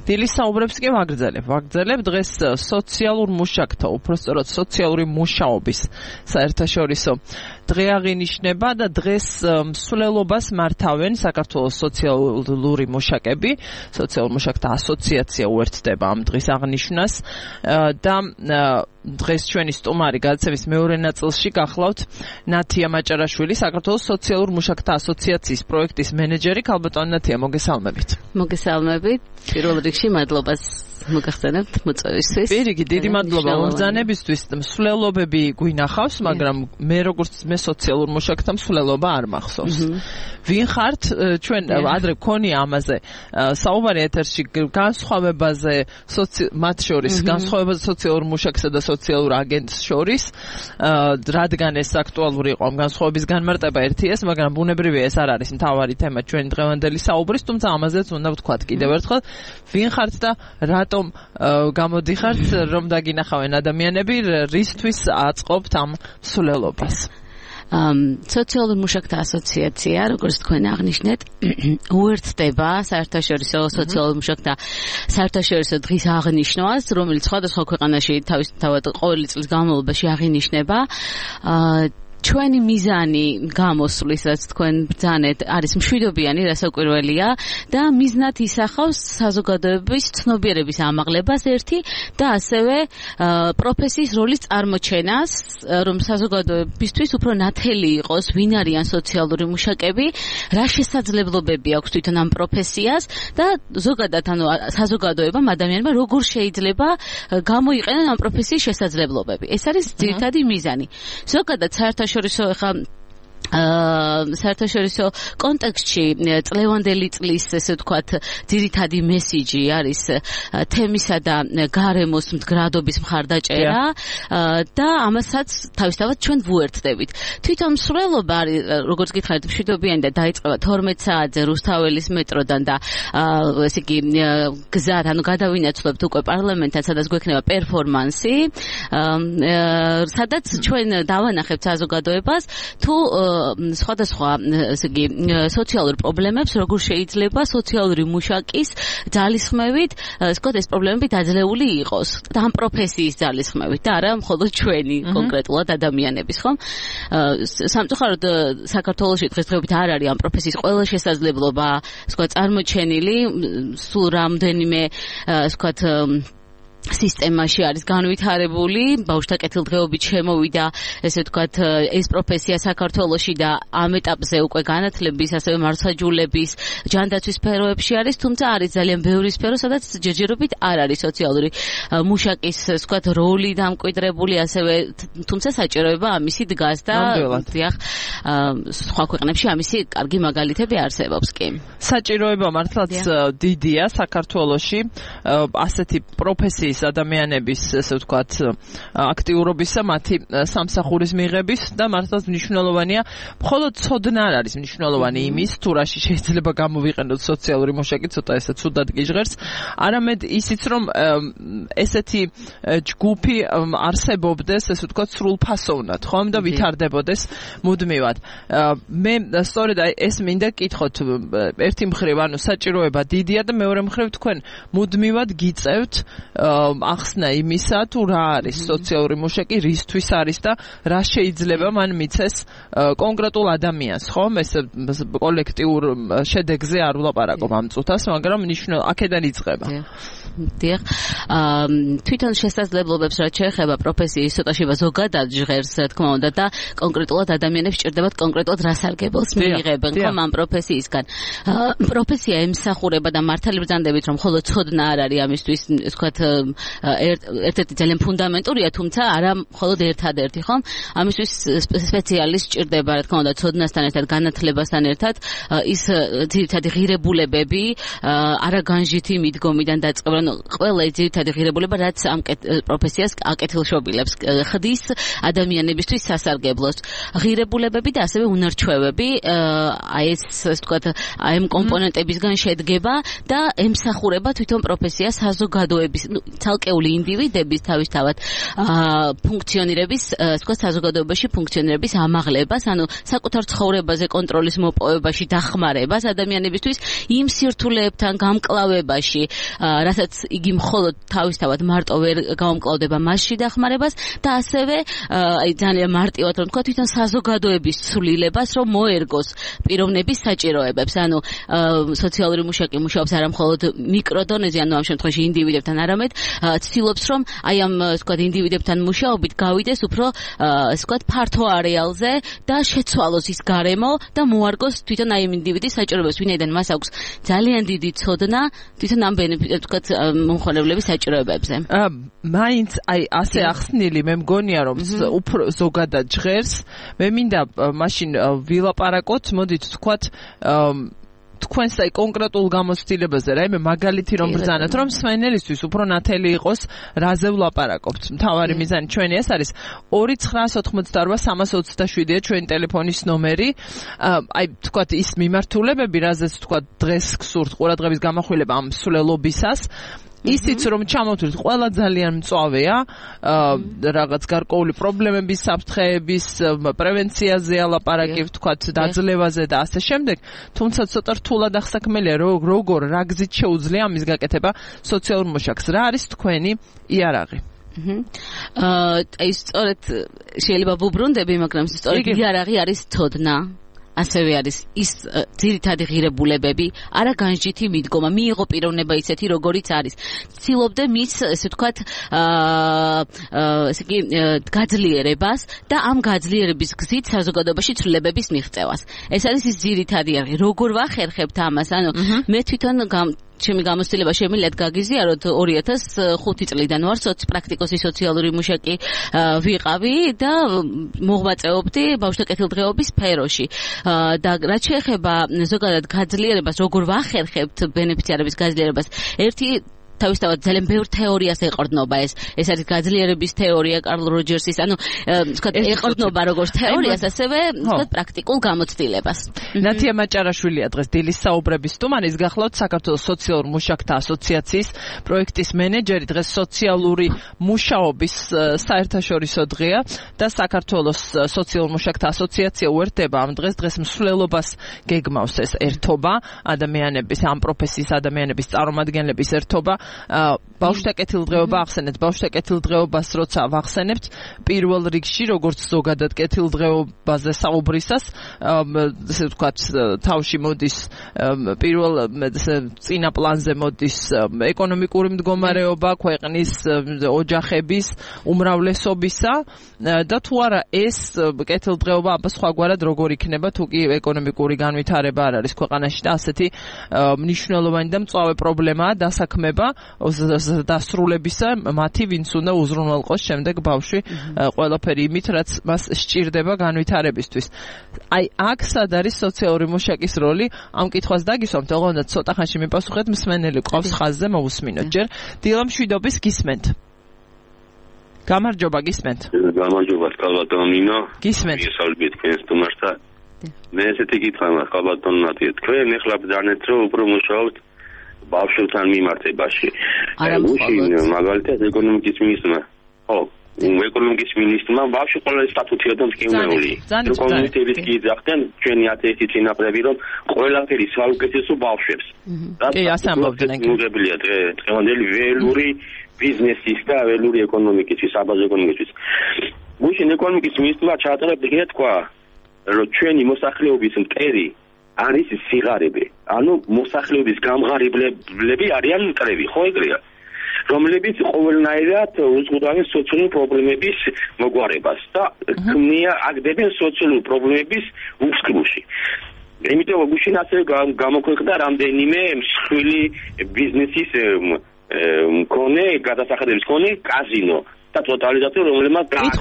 დილის საუბრებს კი ვაგრძელებ დღეს სოციალურ მუშაკთა, უпростоროდ სოციალური მუშაობის საერთაშორისო დღე აღინიშნება და დღეს მსვლელობას მართავენ საქართველოს სოციალური მუშაკები, სოციალურ მუშაკთა ასოციაცია უერთდება ამ დღის აღნიშვნას და დღეს ჩვენი სტუმარი გადაცემის მეორე ნაწილში გახლავთ ნათია მაჭარაშვილი, საქართველოს სოციალურ მუშაკთა ასოციაციის პროექტის მენეჯერი. ქალბატონი ნათია, მოგესალმებით. მოგესალმებით. პირველ რიგში მადლობას მოგახსენებთ მოწვევისთვის. პირიქით, დიდი მადლობა მოგზაურობისთვის. მსვლელობები გვინახავს, მაგრამ მე როგორც სოციალურ მუშაკთა მსვლელობა არ მახსოვს. ვინ ხართ? ჩვენ ადრე გქონია ამაზე საუბარი ეთერში განსხვავებაზე, მათ შორის განსხვავებაზე სოციალურ მუშაკსა და სოციალურ აგენტს შორის, რადგან ეს აქტუალური იყო ამ განსხვავების განმარტება ერთიეს, მაგრამ ბუნებრივია ეს არ არის მთავარი თემა ჩვენი დღევანდელი საუბრის, თუმცა ამაზეც უნდა ვთქვათ კიდევ ერთხელ, ვინ ხართ და რატომ გამოდიხართ, რომ დაგინახავენ ადამიანები, რისთვის აწყობთ ამ მსვლელობას? სოციალურ მუშაკთა ასოციაცია, როგორც თქვენ აღნიშნეთ, უერთდება საერთაშორისო სოციალურ მუშაკთა საერთაშორისო დღის აღნიშვნას, რომელიც სხვადასხვა ქვეყანაში თავისთავად ყოველი წლის განმავლობაში აღინიშნება. ჩვენი მიზანი გამოსვლის, რაც თქვენ ბრძანეთ, არის მშვიდობიანი, რასაკვირველია და მიზნად ისახავს საზოგადოების ცნობიერების ამაღლებას ერთი და ასევე პროფესიის როლის წარმოჩენას, რომ საზოგადოებისთვის უფრო ნათელი იყოს, ვინ არიან სოციალური მუშაკები, რა შესაძლებლობები აქვს თვითონ ამ პროფესიას და ზოგადად საზოგადოებამ ადამიანმა როგორ შეიძლება გამოიყენონ ამ პროფესიის შესაძლებლობები. ეს არის ძირითადი მიზანი. ზოგადად საერთაშორისო კონტექსტში წლევანდელი წლის, ესე ვთქვათ, ძირითადი მესიჯი არის თემისა და გარემოს მდგრადობის მხარდაჭერა და ამასაც თავისთავად ჩვენ ვუერთდებით. თვითონ მსვლელობა არის, როგორც გითხარით, მშვიდობიანი და დაიწყება 12 საათზე რუსთაველის მეტროდან და ესე იგი გზად, გადავინაცვლებთ უკვე პარლამენტთან, სადაც გვექნება პერფორმანსი, სადაც ჩვენ დავანახებთ საზოგადოებას თუ სხვადასხვა ესე იგი სოციალურ პრობლემებს როგორ შეიძლება სოციალური მუშაკის ძალისხმევით ეს პრობლემები დაძლეული იყოს და ამ პროფესიის ძალისხმევით და არა მხოლოდ ჩვენი კონკრეტულად ადამიანების, ხომ? სამწუხაროდ საქართველოში დღესდღეობით არ არის ამ პროფესიის ყველა შესაძლებლობა, წარმოჩენილი, სულ რამდენიმე სისტემაში არის განვითარებული, ბავშვთა კეთილდღეობით შემოვიდა, ესე ვთქვათ, ეს პროფესია საქართველოში და ამ ეტაპზე უკვე განათლების, ასევე მართლმსაჯულების, ჯანდაცვის სფეროებში არის, თუმცა არის ძალიან ბევრი სფერო, სადაც ჯერჯერობით არ არის სოციალური მუშაკის, ასე ვთქვათ, როლი დამკვიდრებული, ასევე თუმცა საჭიროება ამისი დგას და დიახ, სხვა ქვეყნებში ამისი კარგი მაგალითები არსებობს კი. საჭიროება მართლაც დიდია საქართველოში, ასეთი პროფესიის ადამიანების, ესე ვთქვათ, აქტიურობისა, მათი სამსახურის მიღების და მართლაც მნიშვნელოვანია. მხოლოდ ცოდნა არ არის მნიშვნელოვანი იმის, თუ რაში შეიძლება გამოვიყენოთ სოციალური მუშაკი, ცოტა ესე ცუდად გიჟღერს, არამედ ისიც, რომ ესეთი ჯგუფი არსებობდეს, ესე ვთქვათ, სრულფასოვნად, ხომ და ვითარდებოდეს მუდმივად. მე სწორედ ეს მინდა გკითხოთ, ერთი მხრივ, ანუ საჭიროება დიდია და მეორე მხრივ თქვენ მუდმივად გიწევთ ახსნა იმისა, თუ რა არის სოციალური მუშაკი, რისთვის არის და რა შეიძლება მან მიცეს კონკრეტულ ადამიანს, ხომ? ეს კოლექტიურ შედეგზე არ ვლაპარაკობ ამ წუთას, მაგრამ აქედან იწყება. დიახ. თვითონ შესაძლებლობებს რაც შეეხება პროფესიის ცოტაშივა ზოგადად ჟღერს, თქმა უნდა და კონკრეტულად ადამიანებს ჭირდებათ კონკრეტულად რა სარგებელს მიიღებენ ხომ ამ პროფესიისგან. პროფესია ემსახურება და მართალი ბრძანდებით, რომ მხოლოდ ცოდნა არ არის ამისთვის, ვთქვათ, ერთ-ერთი ძალიან ფუნდამენტურია, თუმცა არა მხოლოდ ერთადერთი, ხომ? ამისთვის სპეციალისტი ჭირდება, რა თქმა უნდა, ცოდნასთან ერთად, განათლებასთან ერთად, ის ძირითადი ღირებულებები, არაგანჟითი მიდგომიდან დაწყება, ანუ ყველა ძირითადი ღირებულება რაც ამ პროფესიას აკეთილშობილებს ხდის ადამიანებისთვის სასარგებლოს ღირებულებები და ასევე უნარჩვევები აი ეს ვთქვათ აი ამ კომპონენტებისგან შედგება და ემსახურება თვითონ პროფესიას საზოგადოების ცალკეული ინდივიდების თავისთავად ფუნქციონირების ვთქვათ საზოგადოებაში ფუნქციონირების ამაღლებას ანუ საკუთარ ცხოვრებაზე კონტროლის მოპოვებაში დახმარებას ადამიანებისთვის იმ სირთულეებთან გამკლავებაში რასაც იგი მხოლოდ თავისთავად მარტო ვერ გაუმკლავდება მასში დახმარებას და ასევე აი ძალიან მარტივად რომ თქვა თვითონ საზოგადოების ცვლილებას რომ მოერგოს პიროვნების საჭიროებებს ანუ სოციალური მუშაკი მუშაობს არა მხოლოდ მიკროდონეზე ანუ ამ შემთხვევაში ინდივიდებთან არამედ ცდილობს რომ აი ამ ვთქვათ ინდივიდებთან მუშაობით გავიდეს უფრო ვთქვათ ფართო არეალზე და შეცვალოს ის გარემო და მოარგოს თვითონ აი ამ ინდივიდის საჭიროებებს ვინაიდან მას აქვს ძალიან დიდი ცოდნა თვითონ ამ ვთქვათ მომხმარებლების საჭიროებებზე მაინც აი ასე ახსნილი მე მგონია რომ უფრო ზოგადად ჟღერს მე მინდა მაშინ ვილაპარაკოთ მოდით ვთქვათ თქვენს აი კონკრეტულ გამოცდილებაზე რაიმე მაგალითი რომ ბრძანოთ რომ სვენელისთვის უფრო ნათელი იყოს რაზე ვლაპარაკობთ მთავარი მიზანი ჩვენი ეს არის 2988327-ია ჩვენი ტელეფონის ნომერი აი ვთქვათ ის მიმართულებები რაზეც ვთქვათ დღეს გსურთ ყურადღების გამახვილება ამ სულელობისას ისიც რომ ჩამოვთვლით ყველა ძალიან მწვავეა რაღაც გარკვეული პრობლემების საფრთხეების პრევენციაზე ალაპარაკი ვთქვათ დაძლევაზე და ასე შემდეგ თუმცა ცოტა რთულად ახსაქმელია როგორ რა გზით შეუძლია ამის გაკეთება სოციალურ მუშაკს რა არის თქვენი იარაღი აი სწორედ შეიძლება ვუბრუნდები მაგრამ სწორედ იარაღი არის ცოდნა ასევე არის ის ძირითადი ღირებულებები, არა განსჯითი მიდგომა, მიიღო პიროვნება ისეთი, როგორიც არის. ცდილობდე მის, ესე ვთქვათ, ესე იგი, გაძლიერებას და ამ გაძლიერების გზით საზოგადოებაში ცვლილებების მიღწევას. ეს არის ის ძირითადი იარაღი. როგორ ვახერხებთ ამას? ანუ მე თვითონ ჩემი გამოცდილება შემიძლიათ გაგიზიაროთ 2005 წლიდან ვარ პრაქტიკოსი სოციალური მუშაკი ვიყავი და მოღვაწეობდი ბავშვთა კეთილდღეობის სფეროში და რაც შეეხება ზოგადად გაძლიერებას როგორ ვახერხებთ ბენეფიციარების გაძლიერებას ერთი თავისთავად ძალიან ბევრ თეორიას ეყრდნობა ეს არის გაძლიერების თეორია კარლ როჯერსის ანუ ვთქვათ ეყრდნობა როგორც თეორიას ასევე ვთქვათ პრაქტიკულ გამოცდილებას ნათია მაჭარაშვილია დღეს დილის საუბრების სტუმარი გახლავთ საქართველოს სოციალურ მუშაკთა ასოციაციის პროექტის მენეჯერი დღეს სოციალური მუშაობის საერთაშორისო დღეა და საქართველოს სოციალურ მუშაკთა ასოციაცია უერთდება ამ დღეს მსვლელობას გეგმავს ეს ერთობა ადამიანების ამ პროფესიის ადამიანების წარმომადგენლების ერთობა ბავშვთა კეთილდღეობა ახსენეთ ბავშვთა კეთილდღეობას როცა ვახსენებთ პირველ რიგში როგორც ზოგადად კეთილდღეობაზე საუბრისას ესე ვთქვათ თავში მოდის პირველ წინა პლანზე მოდის ეკონომიკური მდგომარეობა ქვეყნის ოჯახების უმრავლესობისა და თუ არა ეს კეთილდღეობა აბა სხვაგვარად როგორ იქნება თუ კი ეკონომიკური განვითარება არ არის ქვეყანაში და ასეთი მნიშვნელოვანი და მწვავე პრობლემაა დასაქმება დასრულებისა მათი ვინც უნდა უზრუნველყოს შემდეგ ბავშვი ყველაფერი იმით რაც მას სჭირდება განვითარებისთვის. აი აქ სად არის სოციალური მუშაკის როლი? ამ კითხვას დაგისვამთ, ოღონდ ცოტა ხანში მიპასუხეთ, მსმენელი ყავს ხაზზე მოვუსმინოთ ჯერ. დილა მშვიდობის გისმენთ. გამარჯობა გისმენთ. გამარჯობა კალბატონინო. გისმენთ. ისალბით თქვენს თუმარსა. მე ესეთი კითხვა მაქვს კალბატონინო, თქვენ ეხლა ბრძანეთ რომ უფრო მუშაობთ ბავშვებთან მიმართებაში. მაგალითად ეკონომიკის მინისტრმა. ხო, ეკონომიკის მინისტრმა ბავშვი ყველა სტატუსია და მკვლელი. კომუნიტების გიძახდნენ ჩვენი ათეითი წინაპრები რომ ყველაფერი საუკეთესო ბავშვებს. კი, ასე ამბობდნენ. მოგებილია დღევანდელი ველური ბიზნესის და ველური ეკონომიკის, საბაზო ეკონომიკის. მუშინ ეკონომიკის მინისტრმა ჩაატარებდა თქვა რომ ჩვენი მოსახლეობის მტერი არის სიღარიბე. ანუ მოსახლეობის გამღარებლები არიან მტრები, ხო ეგრეა? რომლებიც ყოველნაირად უზღუდავენ სოციალური პრობლემების მოგვარებას და აგდებენ სოციალური პრობლემების უსქლუში. იმიტომ გუშინ ასე გამოქვეყნდა რამდენიმე მსხვილი ბიზნესის მქონე გადასახადების მქონე კაზინო და ტოტალიზატორი რომელმაც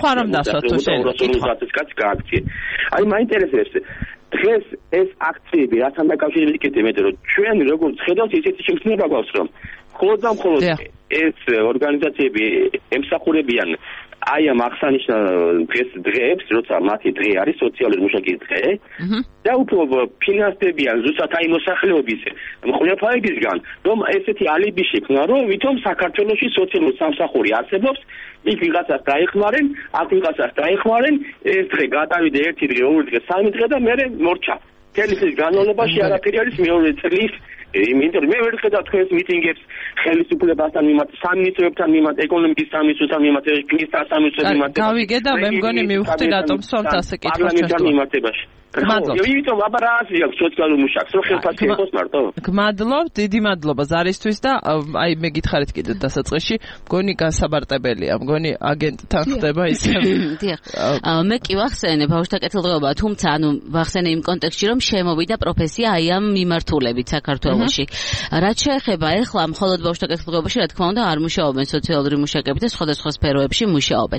გააქცია. აი მაინტერესებს დღეს ეს აქციები რასთან დაკავშირებით იქნება, მეტყვი რომ ჩვენ როგორც ხედავთ ისეთი შეგრძნება გვაქვს რომ მხოლოდ და მხოლოდ ეს ორგანიზაციები ემსახურებიან აი ამ აღსანიშნავ დღეებს, როცა მათი დღე არის სოციალური მუშაკის დღე და უფრო ფინანსდებიან ზუსტად აი მოსახლეობის მკვლელობისგან, რომ ესეთი ალიbi შექმნა, რომ ვითომ საქართველოში სოციალური სამსახური არსებობს, იქ ვიღაცას დაეხმარენ, აქ ვიღაცას დაეხმარენ, ეს დღე გადავიდა ერთი დღე, ორი დღე, სამი დღე და მერე მორჩა. თელი წლის განმავლობაში არაფერი არის მეორე წლის იმიტომ მე ვერ ხედავ თქვენს მიტინგებს ხელისუფლებასთან მიმართ, სამინისტროებთან მიმართ, ეკონომიკის სამინისტროსთან მიმართ, ფინანსთა სამინისტროსთან მიმართ. გავიგე და მე მგონი მივხვდი რატომ სვამთ ასე კითხვას მიმართებაში. იმიტომ აბა რა არის აქ სოციალურ მუშაკს, რო ხელფასი იყოს მარტო. გმადლობ, დიდი მადლობა ზარისთვის და აი მე გითხარით კიდე დასაწყისში, მგონი განსაბარტებელია, მგონი აგენტთან ხდება ისე. დიახ. მე კი ვახსენე ბავშვთა კეთილდღეობა, თუმცა ანუ ვახსენე იმ კონტექსტში, რომ შემოვიდა პროფესია აი ამ მიმართულებით საქართველოში. რაც შეეხება ეხლა მხოლოდ ბავშვთა კეთილდღეობაში, რა თქმა უნდა, არ მუშაობენ სოციალური მუშაკები და სხვადასხვა სფეროებში მუშაობენ.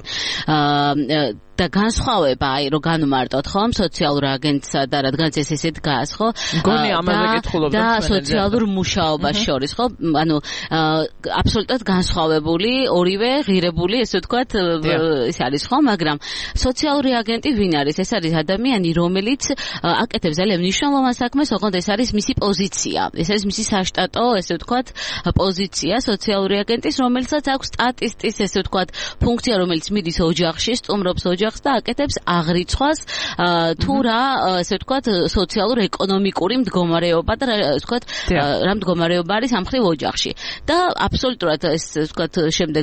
და განსხვავება აი რომ განვმარტოთ ხომ სოციალურ აგენტსა და რადგანაც ეს ესეთ დგას ხო მგონი ამაზე გითხულობ და სოციალურ მუშაობას შორის ხო ანუ აბსოლუტურად განსხვავებული ორივე ღირებული ესე ვთქვათ ის არის ხო მაგრამ სოციალური აგენტი ვინ არის ეს არის ადამიანი რომელიც აკეთებს ძალიან მნიშვნელოვან საქმეს ოღონდ ეს არის მისი პოზიცია ეს არის მისი საშტატო ესე ვთქვათ პოზიცია სოციალური აგენტის რომელსაც აქვს სტატისტის ესე ვთქვათ ფუნქცია რომელიც მიდის ოჯახში სტუმრობს და აკეთებს აღრიცხვას თუ რა ასე ვთქვათ სოციალურ ეკონომიკური მდგომარეობა და ასე ვთქვათ რა მდგომარეობა არის ამ ხრივ ოჯახში და აბსოლუტურად ეს ვთქვათ შემდეგ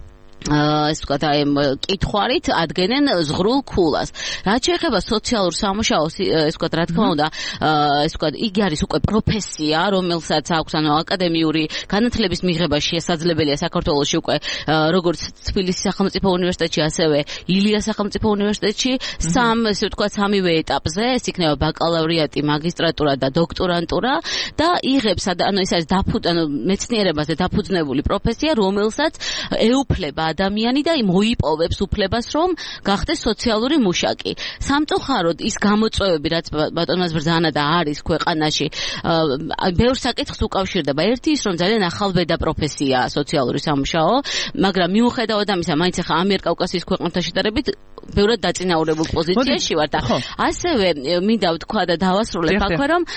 ეს ვთქვათ აი კითხვარით ადგენენ ზღრულ ქულას. რაც შეეხება სოციალურ სამუშაოს, ეს ვთქვათ რა თქმა უნდა, ეს ვთქვათ იგი არის უკვე პროფესია, რომელსაც აქვს ანუ აკადემიური განათლების მიღება შესაძლებელია საქართველოში უკვე როგორც თბილისის სახელმწიფო უნივერსიტეტში, ასევე ილიას სახელმწიფო უნივერსიტეტში, ესე ვთქვათ სამივე ეტაპზე, ეს იქნება ბაკალავრიატი, მაგისტრატურა და დოქტორანტურა და იღებს ანუ ეს არის მეცნიერებაზე დაფუძნებული პროფესია, რომელსაც ეუფლება ადამიანი და მოიპოვებს უფლებას რომ გახდეს სოციალური მუშაკი. სამწუხაროდ ის გამოწვევები რაც ბატონმა ბრძანა და არის ქვეყანაში ბევრ საკითხს უკავშირდება. ერთი ის რომ ძალიან ახალბედა პროფესია სოციალური სამუშაო, მაგრამ მიუხედავად ამისა მაინც ახლა ამიერკავკასიის ქვეყნებთან შედარებით ბევრად დაწინაურებულ პოზიციაში ვარ და ასევე მინდა ვთქვა და დავასრულებ აქვე რომ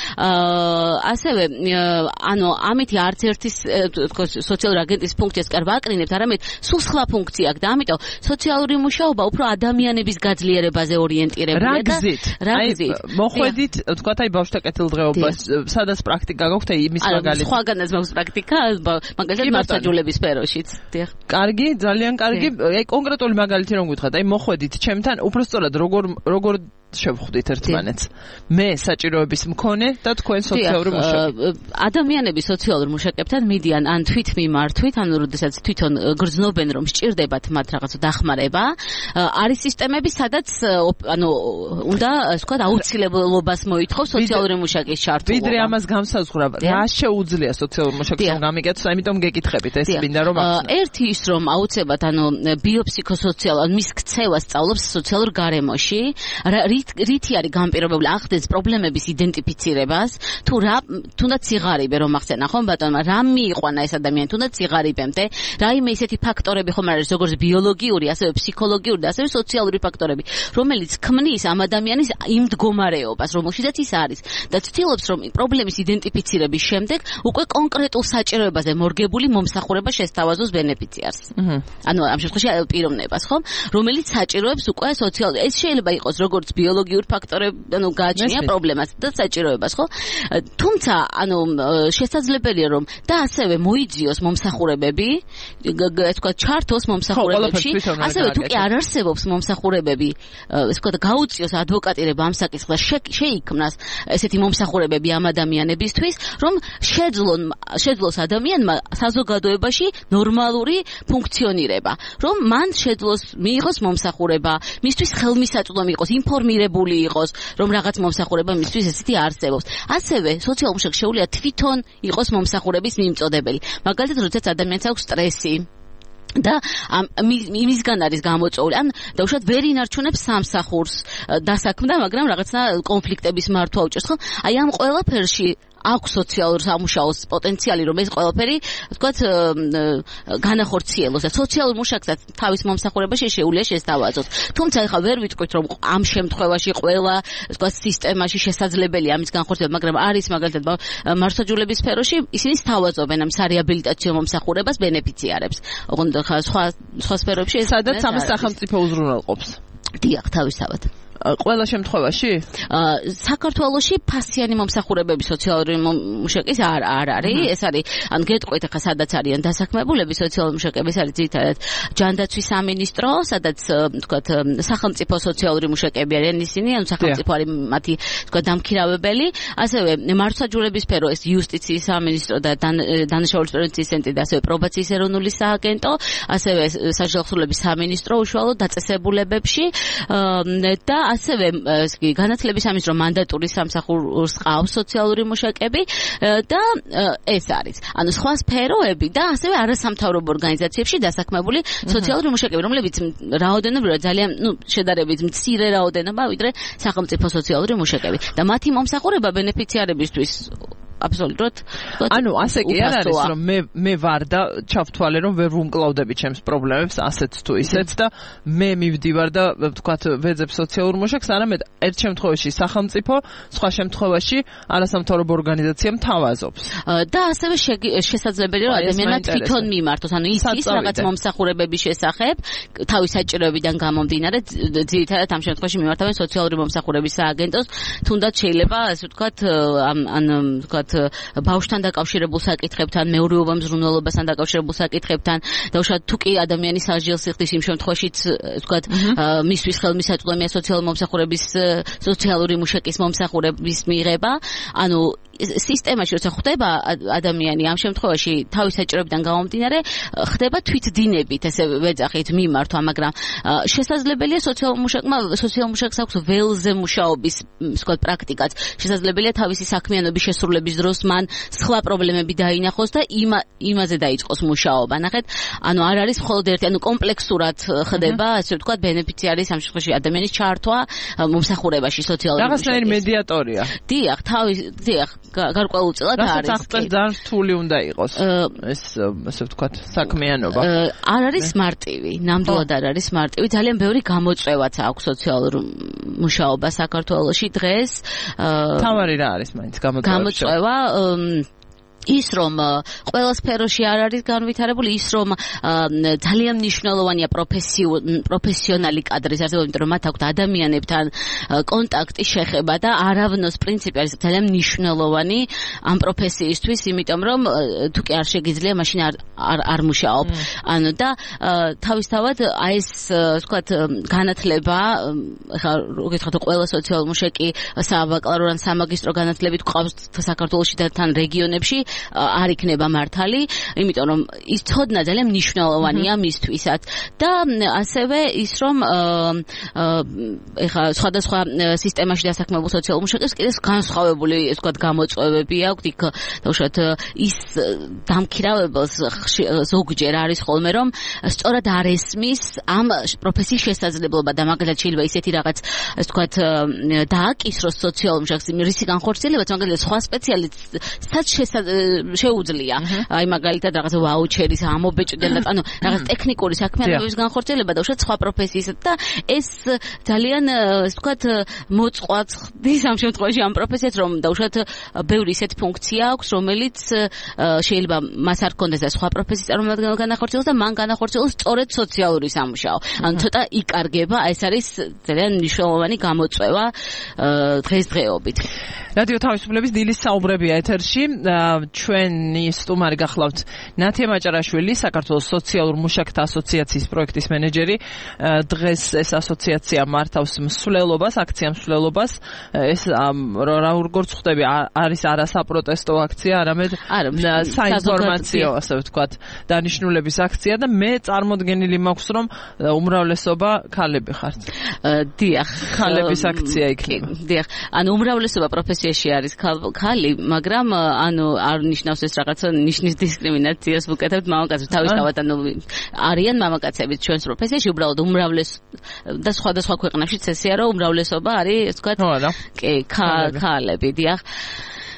ასევე ანუ ამითი არც ერთი სოციალური აგენტის ფუნქციას კარ ვაკრინებთ, არამედ სულ სხვა ფუნქცია აქვს და ამიტომ სოციალური მუშაობა უფრო ადამიანების გაძლიერებაზე ორიენტირებულია და რა გზით მოხვედით ვთქვათ აი ბავშვთა კეთილდღეობას სადაც პრაქტიკა გაქვთ იმის მაგალითად სხვაგანაც მაქვს პრაქტიკა მაგალითად მართლმსაჯულების სფეროშიც დიახ კარგი ძალიან კარგი აი კონკრეტული მაგალითი რომ გითხრათ აი მოხვედით ჩემთან უბრალოდ როგორ შევხვდით ერთმანეთს. მე საჭიროების მქონე და თქვენ სოციალური მუშაკი. ადამიანები სოციალურ მუშაკებთან მიდიან ან თვით მიმართვით, ანუ როდესაც თვითონ გრძნობენ რომ სჭირდებათ მათ რაღაც დახმარება, არის სისტემები, სადაც ანუ უნდა ვთქვათ აუცილებლობას მოითხოვს სოციალური მუშაკის ჩართულობა. ვიდრე ამას გამსაზღვრავ, რა შეუძლია სოციალურ მუშაკს რომ გამიგეთოს, ამიტომ გეკითხებით ეს მინდა რომ ახსნათ. ერთი ის რომ აუცილებლად ანუ ბიოფსიქოსოციალურ მის ქცევას სწავლობს სოციალურ გარემოში, რითი არის განპირობებული ახდენს პრობლემების იდენტიფიცირებას თუ რა თუნდაც სიღარიბე რომ ახსენა ხომ ბატონმა რა მიიყვანა ეს ადამიანი თუნდაც სიღარიბემდე რაიმე ისეთი ფაქტორები ხომ არის როგორც ბიოლოგიური ასევე ფსიქოლოგიური და ასევე სოციალური ფაქტორები რომელიც ქმნის ამ ადამიანის იმ მდგომარეობას რომელშიც ის არის და ცდილობს რომ პრობლემის იდენტიფიცირების შემდეგ უკვე კონკრეტულ საჭიროებაზე მორგებული მომსახურება შესთავაზოს ბენეფიციარს ანუ ამ შემთხვევაში პიროვნებას ხომ რომელიც საჭიროებს უკვე სოციალური ეს შეიძლება იყოს როგორც ბიოლოგიურ ფაქტორები, ანუ გააჩნია პრობლემას და საჭიროებას, ხო? თუმცა, ანუ შესაძლებელია რომ და ასევე მოიძიოს მომსახურებები, ეს ვთქვათ, ჩართოს მომსახურებებში, ასევე თუ კი არ არსებობს მომსახურებები, ეს ვთქვათ, გაუწიოს ადვოკატირება ამ საკითხს და შეიქმნას ესეთი მომსახურებები ამ ადამიანებისთვის, რომ შეძლოს ადამიანმა საზოგადოებაში ნორმალური ფუნქციონირება, რომ მან შეძლოს მიიღოს მომსახურება, მისთვის ხელმისაწვდომი იყოს ინფორმირებული იყოს, რომ რაღაც მომსახურება მისთვის ესეთი არსებობს. ასევე სოციალურ მუშაკს შეუძლია თვითონ იყოს მომსახურების მიმწოდებელი. მაგალითად, როდესაც ადამიანს აქვს სტრესი და იმისგან არის გამოწვეული. ან დაუშვათ ვერ ინარჩუნებს სამსახურს დასაქმდა, მაგრამ რაღაცა კონფლიქტების მართვა უჭერს, ხო? აი ამ ყველაფერში აქვს სოციალურ სამუშაოს პოტენციალი, რომ ეს ყველაფერი, ვთქვათ, განახორციელოს და სოციალურ მუშაკსაც თავის მომსახურებაში შეუძლია შესთავაზოს. თუმცა ახლა ვერ ვიტყვით, რომ ამ შემთხვევაში ყველა, ვთქვათ, სისტემაში შესაძლებელია ამის განხორციელება, მაგრამ არის მაგალითად მართლმსაჯულების სფეროში ისინი სთავაზობენ ამ სარეაბილიტაციო მომსახურებას ბენეფიციარებს. ოღონდ სხვა სფეროებში სადაც ამას სახელმწიფო უზრუნველყოფს. დიახ, თავისთავად. ყველა შემთხვევაში საქართველოში ფასიანი მომსახურებები სოციალური მუშაკის არ არის. ეს არის ან გეტყვით ახლა სადაც არიან დასაქმებულები სოციალური მუშაკები, ეს არის ძირითადად ჯანდაცვის სამინისტრო, სადაც ვთქვათ სახელმწიფო სოციალური მუშაკები არიან ისინი, ანუ სახელმწიფო არის მათი ვთქვათ დამქირავებელი, ასევე მართლმსაჯულების სფერო, ეს იუსტიციის სამინისტრო და დანაშაულის პრევენციის ცენტრი და ასევე პრობაციის ეროვნული სააგენტო, ასევე საჯელახსოვრების სამინისტრო უშუალოდ დაწესებულებებში და ასევე განათლების სამინისტრო მანდატური სამსახურს ყავს სოციალური მუშაკები და ეს არის. ანუ სხვა სფეროები და ასევე არასამთავრობო ორგანიზაციებში დასაქმებული სოციალური მუშაკები, რომლებიც რაოდენობრივად ძალიან, შედარებით მცირე რაოდენობა, ვიდრე სახელმწიფო სოციალური მუშაკები. და მათი მომსახურება ბენეფიციარებისთვის აბსოლუტურად. ანუ ასე კი არ არის, რომ მე ვარ და ჩავთვალე, რომ ვერ ვუმკლავდები ჩემს პრობლემებს, ასეც თუ ისეც და მე მივდივარ და ვთქვათ ვეძებ სოციალურ მუშაკს, არამედ ერთ შემთხვევაში სახელმწიფო, სხვა შემთხვევაში არასამთავრობო ორგანიზაცია მთავაზობს. და ასევე შესაძლებელია, რომ ადამიანმა თვითონ მიმართოს, ანუ იცის რაღაც მომსახურებების შესახებ, თავის საჭიროებიდან გამომდინარე, ძირითადად ამ შემთხვევაში მიმართავენ სოციალური მომსახურების სააგენტოს, თუნდაც შეიძლება, ასე ვთქვათ, ან ვთქვათ ბავშვთან დაკავშირებულ საკითხებთან, მეურვეობა მზრუნველობასთან დაკავშირებულ საკითხებთან და უშუალოდ თუ კი ადამიანის სასჯელს იხდის იმ შემთხვევაშიც, ვთქვათ, მისთვის ხელმისაწვდომია სოციალური მუშაკის მომსახურების მიღება, ანუ სისტემაში როცა ხდება ადამიანი ამ შემთხვევაში თავის საჭიროებიდან გამომდინარე ხდება თვითდინებით, ესე ვეძახით მიმართვა, მაგრამ შესაძლებელია სოციალურ მუშაკს აქვს ველზე მუშაობის ვთქვათ პრაქტიკაც, შესაძლებელია თავისი საქმიანობის შესრულების დროს მან სხვა პრობლემები დაინახოს და იმაზე დაიწყოს მუშაობა. ნახეთ, ანუ არ არის მხოლოდ ერთი, ანუ კომპლექსურად ხდება, ასე ვთქვათ, ბენეფიციარის ამ შემთხვევაში ადამიანის ჩართვა მომსახურებაში სოციალურ მუშაკში. რაღაცნაირი მედიატორია. დიახ, გარკვეულწილად არის. რასაც ძალიან რთული უნდა იყოს ეს, ასე ვთქვათ, საქმიანობა. არ არის მარტივი, ნამდვილად არ არის მარტივი. ძალიან ბევრი გამოწვევაც აქვს სოციალურ მუშაობას საქართველოში დღეს. თავარი რა არის მაინც გამოწვევა? ის რომ ყველა სფეროში არ არის განვითარებული, ის რომ ძალიან მნიშვნელოვანია პროფესიონალი კადრის არსებობა, იმიტომ რომ მათ აქვთ ადამიანებთან კონტაქტი, შეხება და არავნოს პრინციპი არის ძალიან მნიშვნელოვანი ამ პროფესიისთვის, იმიტომ რომ თუ კი არ შეგიძლია, მაშინ არ მუშაობ. ანუ და თავისთავად აი ეს ვთქვათ განათლება, ახლა გითხრათ ყველა სოციალურ მუშაკი საბაკალავრო ან სამაგისტრო განათლებით ყავს საქართველოში და თან რეგიონებში არ იქნება მართალი, იმიტომ რომ ის ცოდნა ძალიან მნიშვნელოვანია მისთვისაც და ასევე ის რომ ეხა სხვადასხვა სისტემაში დასაქმებულ სოციალურ მუშაკებს კიდევ განსხვავებული ეს ვთქვათ გამოწვევები აქვს, იქ უშუალოდ ის დამქირავებელს ზოგჯერ არის ხოლმე რომ სწორად არ ესმის ამ პროფესიის შესაძლებლობა და მაგალითად შეიძლება ისეთი რაღაც ეს ვთქვათ დააკისროს სოციალურ მუშაკს, რისი განხორციელებაც მაგალითად სხვა სპეციალისტსაც შეუძლია. აი მაგალითად რაღაც ვაუჩერის ამობეჭდელ და ანუ რაღაც ტექნიკური საქმიანობების განხორციელება და უშუალოდ სხვა პროფესიისა და ეს ძალიან ასე ვთქვათ მოწყვეტს ამ შემთხვევაში ამ პროფესიას რომ და უშუალოდ ბევრი ისეთი ფუნქცია აქვს, რომელიც შეიძლება მას არ ჰქონდეს და სხვა პროფესიის წარმომადგენელ განახორციელოს და მან განახორციელოს სწორედ სოციალური სამუშაო. ანუ ცოტა იკარგება, ეს არის ძალიან მნიშვნელოვანი გამოწვევა დღესდღეობით. რადიო თავისუფლების დილის საუბრებია ეთერში. ჩვენი სტუმარი გახლავთ ნათია მაჭარაშვილი, საქართველოს სოციალურ მუშაკთა ასოციაციის პროექტის მენეჯერი. დღეს ეს ასოციაცია მართავს მსვლელობას, აქცია მსვლელობას. ეს როგორც ხვდები, არის არასაპროტესტო აქცია, არამედ საინფორმაციო, ასე ვთქვათ, დანიშნულების აქცია და მე წარმოდგენილი მაქვს, რომ უმრავლესობა ქალები ხართ. დიახ, ქალების აქცია იქნება. დიახ, ანუ უმრავლესობა პროფესიაში არის ქალი, მაგრამ ანუ არ ნიშნავს ეს რაღაცა ნიშნის დისკრიმინაციას ვუკეთებთ მამაკაცებს. თავისთავად ანუ არიან მამაკაცებიც ჩვენს პროფესიაში, უბრალოდ და სხვადასხვა ქვეყნებში წესია, რომ უმრავლესობა არის, ასე ვთქვათ, კი, ქალები, დიახ.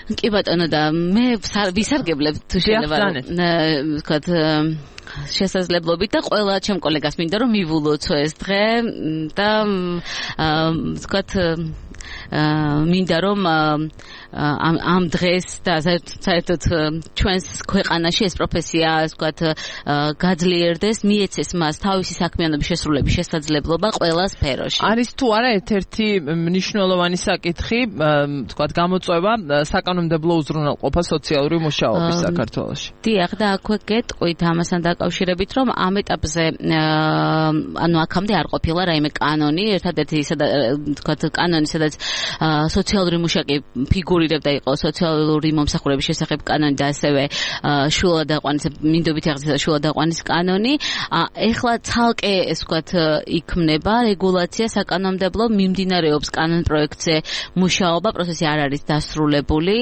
კი ბატონო და მე ვისარგებლებ თუ შეიძლება ვთქვათ შესაძლებლობით და ყველა ჩემ კოლეგას მინდა რომ მივულოცო ეს დღე და ვთქვათ მინდა რომ ამ დღეს და საერთოდ ჩვენს ქვეყანაში ეს პროფესია ვთქვათ გაძლიერდეს, მიეცეს მას თავისი საქმიანობის შესრულების შესაძლებლობა ყველა სფეროში. არის თუ არა ერთ-ერთი მნიშვნელოვანი საკითხი, ვთქვათ გამოწვევა საკანონმდებლო უზრუნველყოფა სოციალური მუშაობის საქართველოში. დიახ და აქვე გეტყვით ამასთან დაკავშირებით რომ ამ ეტაპზე ანუ აქამდე არ ყოფილა რაიმე კანონი, ერთადერთი ვთქვათ კანონი სადაც სოციალური მუშაკი ფიგურირებდა იყო სოციალური მომსახურების შესახებ კანონი და ასევე შულადაყვანის მინდობითი აღზრდა შულადაყვანის კანონი. ეხლა ცალკე ეს ვთქვათ იქმნება რეგულაცია საკანონმდებლო მიმდინარეობს კანონპროექტზე მუშაობა, პროცესი არ არის დასრულებული.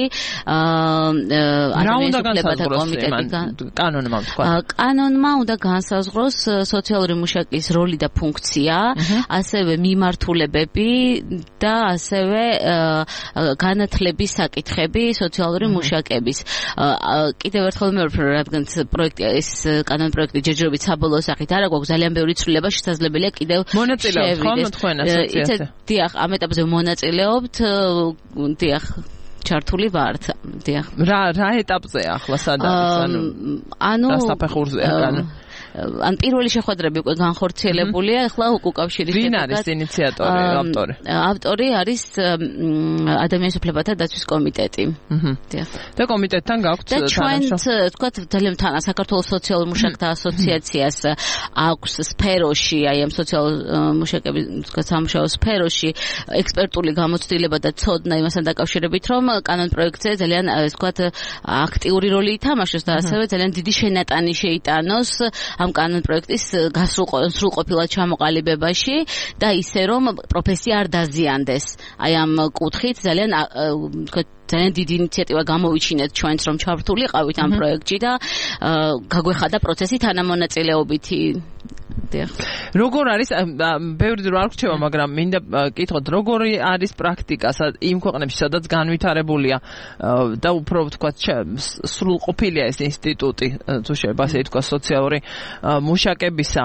რა უნდა განსაზღვროს კანონმა ვთქვათ? კანონმა უნდა განსაზღვროს სოციალური მუშაკის როლი და ფუნქცია, ასევე მიმართულებები და ასევე განათლების საკითხები სოციალური მუშაკების. კიდევ ერთხელ მეუბნებ, რადგან ეს კანონპროექტი ჯერჯერობით საბოლოო სახით არა გვაქვს, ძალიან ბევრი ცვლილება შესაძლებელია კიდევ მონაწილეობთ ხომ თქვენ ასოციაციაზე? დიახ, ამ ეტაპზე მონაწილეობთ, დიახ ჩართული ვართ, დიახ. რა ეტაპზე ახლა სად არის? ანუ რა საფეხურზეა კანონი? ან პირველი შეხვედრები უკვე განხორციელებულია, ახლა უკავშირის ვინ არის ინიციატორი, ავტორი? ავტორი არის ადამიანის უფლებათა დაცვის კომიტეტი. და კომიტეტთან გაქვთ და ჩვენ ვთქვათ ძალიან თან საქართველოს სოციალურ მუშაკთა ასოციაციას აქვს სფეროში, აი ამ სოციალურ მუშაკების ვთქვათ სამუშაო სფეროში ექსპერტული გამოცდილება და ცოდნა იმასთან დაკავშირებით, რომ კანონპროექტზე ძალიან ვთქვათ აქტიური როლი ითამაშოს და ასევე ძალიან დიდი შენატანი შეიტანოს ამ კანონპროექტის სრულყოფილად ჩამოყალიბებაში და ისე რომ პროფესია არ დაზიანდეს. აი ამ კუთხით ძალიან ძალიან დიდი ინიციატივა გამოვიჩინეთ ჩვენც რომ ჩართულიყავით ამ პროექტში და გაგვეხადა პროცესი თანამონაწილეობითი. როგორ არის ბევრი დრო არ გრჩება, მაგრამ მინდა კითხოთ, როგორი არის პრაქტიკა იმ ქვეყნებში, სადაც განვითარებულია და უფრო ვთქვათ სრულყოფილია ეს ინსტიტუტი, თუ შეიძლება ასე ითქვა, სოციალური მუშაკებისა.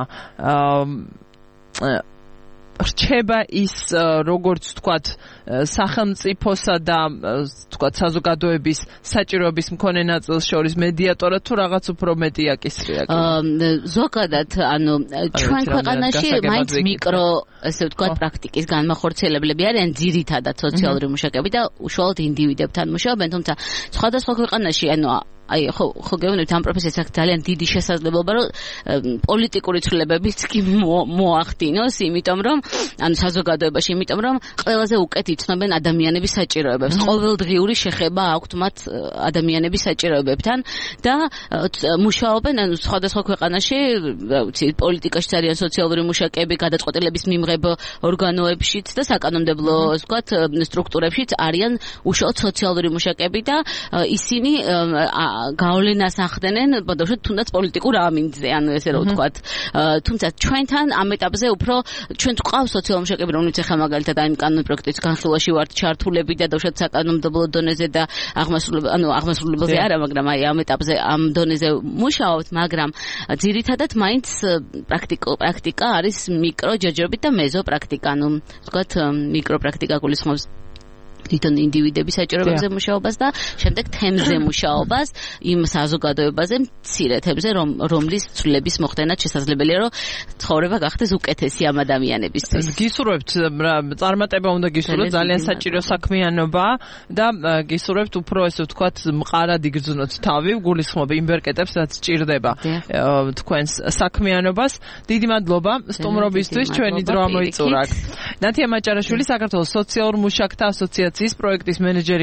რჩება ის როგორც ვთქვათ სახელმწიფოსა და ვთქვათ საზოგადოების საჭიროების მქონე ნაწილს შორის მედიატორად თუ რაღაც უფრო მეტი აკისრია? ზოგადად, ანუ ჩვენ ქვეყანაში მაინც მიკრო ესე ვთქვათ პრაქტიკის განმახორციელებლები არიან ძირითადად სოციალური მუშაკები და უშუალოდ ინდივიდებთან მუშაობენ, თუმცა სხვადასხვა ქვეყანაში ანუ აი ხო გეუბნებით ამ პროფესიას აქვს ძალიან დიდი შესაძლებლობა რომ პოლიტიკური ცვლილებებიც კი მოახდინოს, იმიტომ რომ ანუ საზოგადოებაში, იმიტომ რომ ყველაზე უკეთ იცნობენ ადამიანების საჭიროებებს. ყოველდღიური შეხება აქვთ მათ ადამიანების საჭიროებებთან და მუშაობენ ანუ სხვადასხვა ქვეყანაში, რა ვიცი, პოლიტიკაში ძალიან სოციალური მუშაკები, გადაწყვეტილების მიმღებ ორგანოებშიც და საკანონმდებლო ვთქვათ სტრუქტურებშიც არიან უშუალოდ სოციალური მუშაკები და ისინი გავლენას ახდენენ ბოდოშოთ თუნდაც პოლიტიკურ ამინდზე, ანუ ესე რომ ვთქვათ. თუმცა ჩვენთან ამ ეტაპზე უფრო ჩვენ გვყავს სოციალური მუშაკები, რომლებიც ახლა მაგალითად აი კანონპროექტის განხილვაში ვართ ჩართულები და ბოდოშოთ საკანონმდებლო დონეზე და აღმასრულებელზე არა, მაგრამ აი ამ ეტაპზე ამ დონეზე მუშაობთ, მაგრამ ძირითადად მაინც პრაქტიკა არის მიკრო ჯერჯერობით და მეზო პრაქტიკა, ანუ ვთქვათ მიკრო პრაქტიკა გულისხმობს თვითონ ინდივიდების საჭიროებებზე მუშაობას და შემდეგ თემზე მუშაობას იმ საზოგადოებაზე მცირე თემზე რომლის ცვლილების მოხდენაც შესაძლებელია რომ ცხოვრება გახდეს უკეთესი ამ ადამიანებისთვის. გისურვებთ წარმატება უნდა გისურვოთ, ძალიან საჭირო საქმიანობა და გისურვებთ უფრო ესე ვთქვათ მყარად იგრძნოთ თავი, გულისხმობ იმ ბერკეტებს რაც სჭირდება თქვენს საქმიანობას. დიდი მადლობა სტუმრობისთვის, ჩვენი დრო ამოიწურა. ნათია მაჭარაშვილი, საქართველოს სოციალურ მუშაკთა ასოციაციის პროექტის მენეჯერი